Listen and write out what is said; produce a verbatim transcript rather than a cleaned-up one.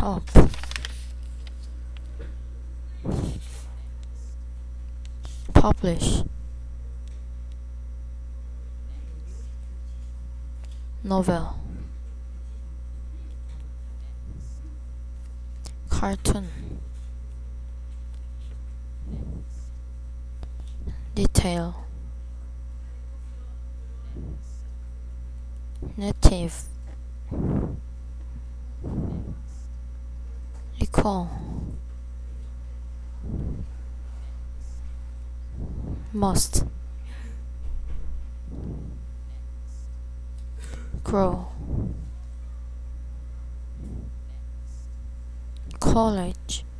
Up. Publish. Novel. Cartoon. Detail. Native. Recall. Must. Grow. College.